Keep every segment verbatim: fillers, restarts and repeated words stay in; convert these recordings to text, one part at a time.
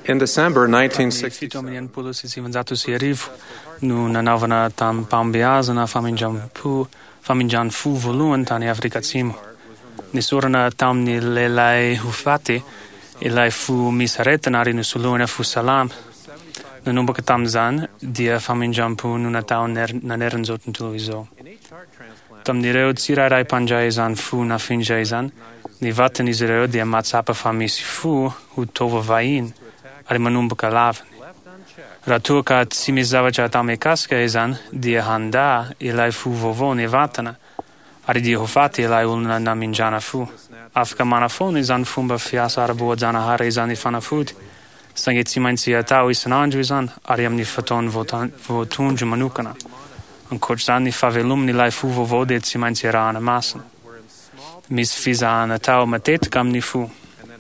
In December nineteen Fito minyan pulo si sivanzato si arrivo nu nanavana tam pambiazana faminjan pu faminjan fu voluan tani Afrika Cimo. Nisurana tam ni lelai hufati ilai fu misaretanari nu suluna fu salam. Nanumba tam zan dia faminjan pu nu natau ner naneren zoten tuizo. Tam ni reo tsirarai panjaizan fu na finjaizan ni vaten izreo dia matsapa famisi fu hu tova vain. Ari manumba ka lavani. Ratua ka tsimizava cha tame kaska ezan dia handa ilai fu vovone vatana. Ari dia hofati ilai ulna na minjana fu. Afka manafon izan fumba fiasa arabua zana hara izan ifana fut. Stange tsimainsi atau isan anju izan ari amni faton votunju manukana. Ancor zan ni favelum ni lai fu vovode tsimainsi rana masan. Mis fiza ana tau matet kam ni fu.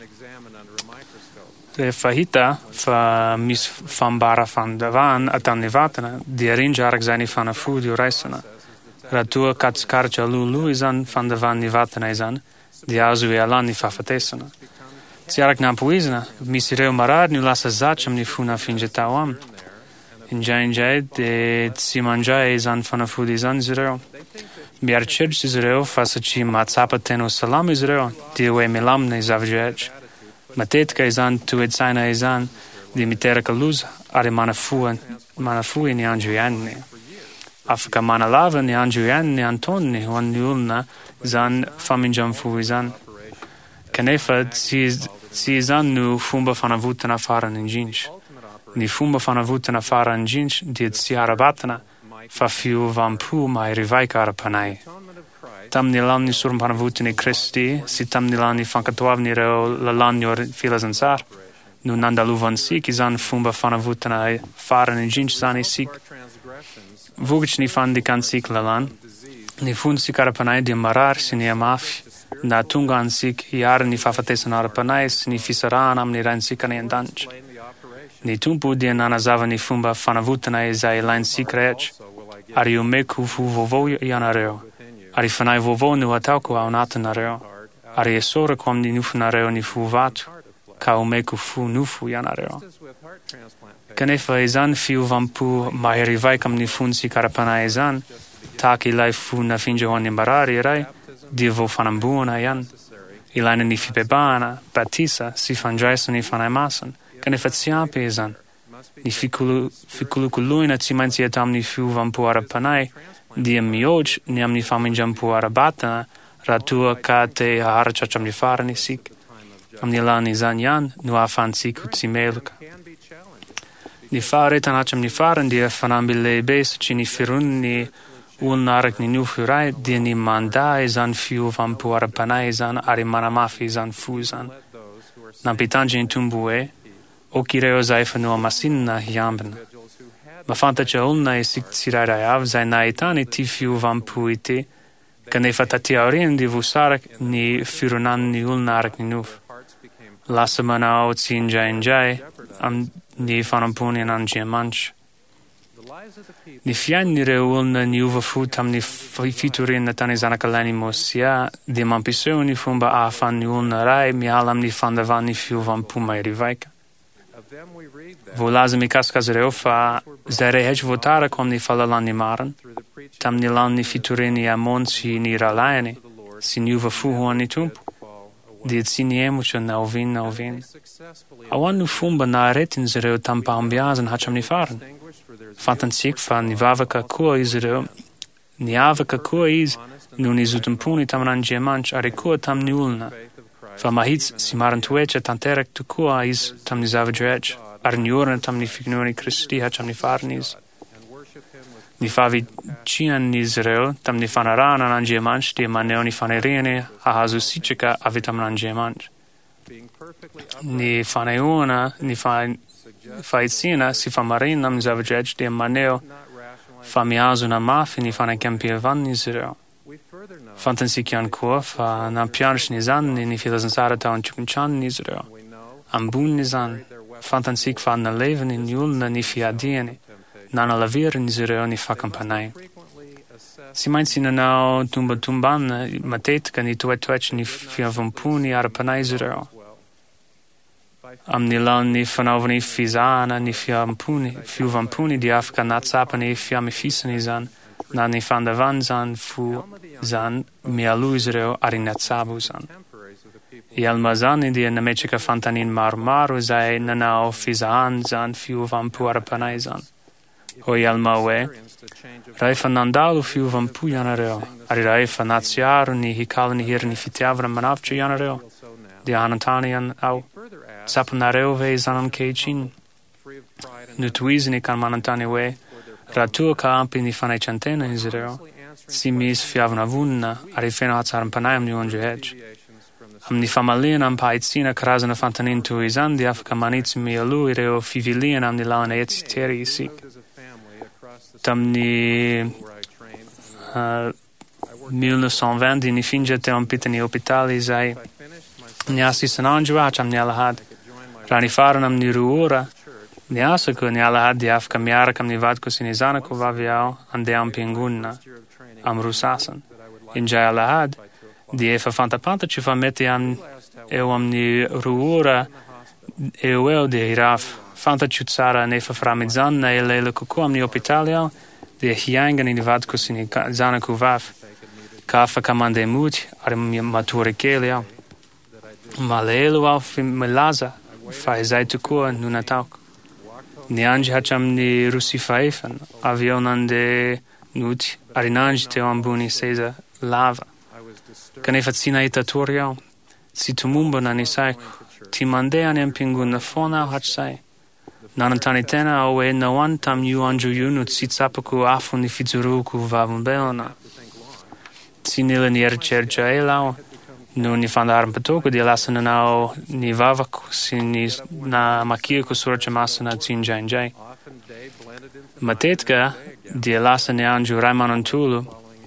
De fahita fa mis fambara van davan atan nevatana di arinjark zijn van a food reisana. Ratua katskarcha lulu izan van davan nevatana izan di azu e alan ni fafatesana. Tsiarak na puizna mis reu marar ni lasa zacham ni funa fingetawam. Injai injai de tsimanjai izan van a food izan zireo. Biar church zireo fasa chi matsapa tenu salam zireo di we milam ne zavjech. Matetka izan tu et saina izan di mitera kaluz are mana fuen mana fui ni anjuyanni. Afrika mana lava ni anjuyanni antonni wan yulna zan faminjam fu izan. Kanefa si izan nu fumba fana vutana fara ninjinch. Ni fumba fana vutana fara ninjinch di et siara batana fa fiu vampu mai rivaika arapanai. Tam nilam ni surum pana vutini Christi, si tam nilam ni fankatuavni reo lalanyor filazansar. Nu nandaluvan sik izan fumba fana vutana fara ninjinch zani sik. Vugich ni fan di kan sik lalan. Ni fun sik arapanai di marar si ni amafi. Na tungan sik iar ni fafatesan arapanai si ni fisaranam ni ran sik ani andanch. Ni tumpu di nanazava ni fumba fana vutana iza ilain sik rech. Ari umeku fu vovo yanareo. Ari fanai vovo nu atauku au natanareo. Ari esora kwam ni nufunareo ni fu vatu. Ka umeku fu nufu yanareo. Kanefa izan fiu vampu maheri vaikam ni funsi karapana izan. Taki lai fu na finjo honi marari rai. Dia vo fanambuana yan. Ilaina ni fi bebana, batisa, si fanjaisa ni fanai masan. Kanefa tsiape izan. Ni fikulu fikulu kuluina tsimansi atam ni fiu vampu arapanai. Dia mioj ni am ni faminjam pu arabata ratua kate harchacham ni farani sik. Am ni lani zanyan nu afan sik utzimelka. Ni fare tanacham ni faran dia fanambile bes chini firun ni ulnarak ni nufurai dia ni manda izan fiu vampu arapanai izan arimanamafi izan fuzan. Nampitanji in tumbue okireo zaifanu amasin na hiambna. Ma fanta che ulna e sik tsirarai av zai naitani ti fiu vampuiti, ka ne fatati aurin di vusarak ni firunan ni ulnarak ni nuf. Lasa mana o tsinja injai, am ni fanampuni nan manch. Ni fian ni re ulna ni uva futam ni fiturin na tani zanakalani mosia, di mampiseu ni fumba afan ni ulna rai, mi alam ni fandavan ni fiu vampumai rivaika. Volazimi kaskas reo fa zere hech votara kom ni falalan ni maran, tam ni lan ni fiturini amon si ni ralaini, si ni uva fuhuan ni tumpu. Di et si ni emucha na ovin na ovin. Awan nu fumba na aretin zereo tam pa ambiazan hacham ni faran. Fantan sik fa ni vavaka kua izreo, ni avaka kua iz, nu ni zutampuni tam ran gemanch are kua tam ni ulna. Fa mahitz si maran tuecha tanterek tu kua iz tam ni zavajrech. Ar niuran tam ni fignuni Christi hacham ni farnis. Ni favi cian ni zreo, tam ni fanarana nan gemanch, di maneo ni fanerene, ha hazu sichika avitam nan gemanch. Ni faneuna, ni faitsina, si fa marin nam zavajech, di maneo, fa miazu na mafi, ni fane kempi evan ni zreo. Fantan si kian kua, fa na piansh ni zan, ni filazansara ta on chukunchan ni zreo. Ambun ni zan. Fantan sik fa na leven in yul na ni fiadieni, na na lavir in zireo ni fa kampanai. Si main si na nao tumba tumban, matet ka ni tuet tuet ni fia vampuni arapanai zireo. Amni lan ni fanovani fizana ni fiampuni, fiuvampuni di Afrika natsapani fiamifisani zan, na ni fandavan zan fu zan mialuisreo arinatsabu zan. Ialmazani di namechika fantanin marmaru zai nanao fizaan zan fiuvampu arapanai zan. O ialmawe, raifa nandalu fiuvampu yanareo, ari raifa natsiaru ni hikalani hirni fitiavra manavchu yanareo, di anantanian au. Sapunareo ve zanan keichin. Nutuizini kan manantani we, ratua ka ampi ni fanai centena izreo, si mis fiavna vunna, arifena hatsaran panayam ni onju hej. Am ni famalien am paitsina krazana fantanin tu izan di Afrika manitsi mi alu ireo fivilien am ni laana etsi teri isik. Tam ni uh, milleneufcent-venti ni fingete am pitani opitali zai, ni asis an anjuach am ni alahad. Rani faranam ni ruura, ni asaku ni alahad di Afrika miarakam ni vadko sinizanaku vaviao ande am pingunna, am rusasan. Injai alahad, di efa fantapanta ci fa metti am eu am ni ruura eu eu di iraf fanta ciutsara nefa framizanna e lele kuku am ni opitalia di hiangan ni vadko sinizanaku vav. Kafa kamande muti, arim mature kelia. Malelu au melaza, fai zaitu kua nuna tauk. Ni anji hacham ni rusi faifan, avionan de nuti, arinanji te ambuni seza lava. Kanefa tsina ita turiao, si tumumbo na nisaiku, ti mandean en pingun na fona au hachsai. Nanantani tena au e na wan tam yu anju yunu tsi tsapaku afu ni fizuruku vavun beona. Si nila ni ercercia e lao, nu ni fandaram patoku di lasana nao ni vavaku si ni na makiaku surcha masana tsinjai njai. Matetka di lasana anju raimanon tulu,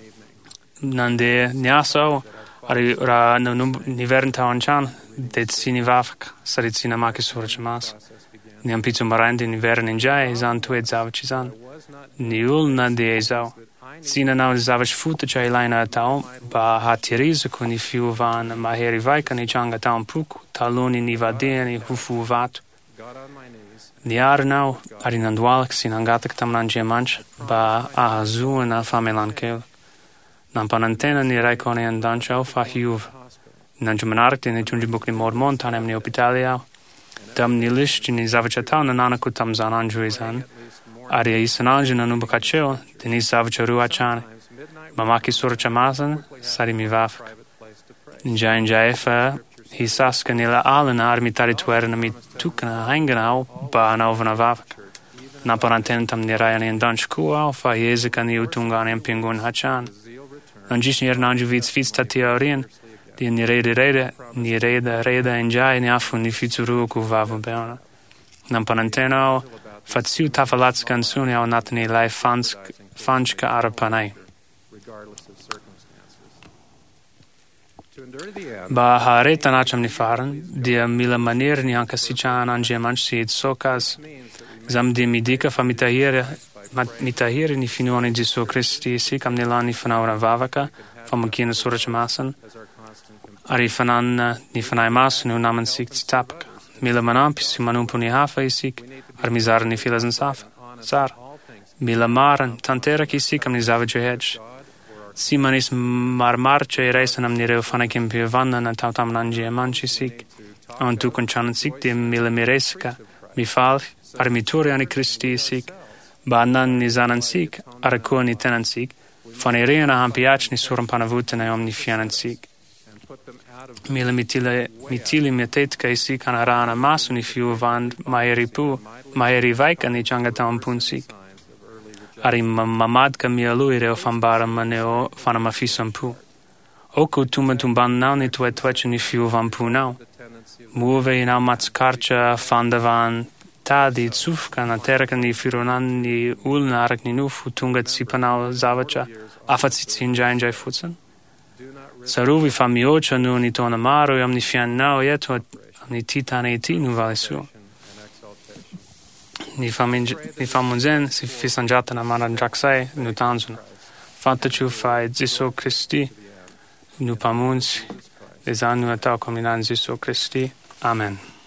nande niaso ari ra ni vernta onchan de tsini vavak sari tsina maki surcha mas. Ni ampitu marandi ni verin njai zan tu e zavachi zan. Ni ul na di e zau. Sina nau zavash futa cha ilaina tau, ba hatirizu kuni fiu van maheri vaika ni changa taun puku, taluni ni vadea ni hufu vatu. Ni ar nau, arinandualak sinangatak tam nanjie manch, ba ahazu na famelan kel. Nampanantena ni raikone an danchau fa hiuv. Nanjumanarti ni tunjibuk ni mormon tanem ni opitaliau. Tam ni lishti ni zavachatau na nanaku tam zananju izan. Aria isananji na nubukacheo, deni savcha ruachane. Mamaki surcha masan, sari mi vafak. Njain jaefa, hisaska nila alena armitari tuerna mi tukna hanganau, ba nauvana vafak. Naparantentam ni rayani en danch kuau, fa jezika ni utungan en pingun hachan. Nanjish ni ernanju vits fits tatia orien, di ni rede rede, ni reda reda enjai ni afu ni fitsuru ku vavu beona. Namparantenau, Fatsiu tafalats kansuni au natni lai fanchka arapanai. Ba hareta nacham ni faran, dia mila manier ni anka sichan anje manchi it sokas, zam di midika fa mitahire, mitahire ni finuani Jesu Christi sikam nilani fanaura vavaka, fa makina surach masan, ari fanan ni fanai mas nu naman sik titapaka. Mila manampi si manumpuni hafa isik, ar mizar ni filazan safa, zar. Mila maran, tantera ki sikam ni zavadju hedj. Si manis marmarche i reisanam ni reu fanakim piovanna na tautam nanji emanchi sik. An tu konchanan sik di mila miresika, mi fal, ar mi turi ani Christi isik. Ba nan ni zanan sik, ar akua ni tenan sik. Fani reana hampiach ni suram panavutana om ni fianan sik. Mila mitile mitili metetka isi kanarana masu ni fiu van maeri pu maeri vaika ni changa tam punsik. Ari mamadka mialu ireo fambara maneo fanama fisam pu. Oku tuma tumban nau ni tuet tueche ni fiu van pu nau. Muove in au matskarcha fanda van tadi tsufka na terka ni firunan ni ulnarak ni nufu tunga tsipanau zavacha afatsitsi injai injai futsan. Saruvi famiocha nu ni tona maro yam ni fian nao yeto ni titane iti nu vale su. Ni famunzen si fisanjata na maranjaksai nu tanzuna. Fantaciu fai Jesu Christi nu pamunsi. Desanu atau kominan Jesu Christi. Amen.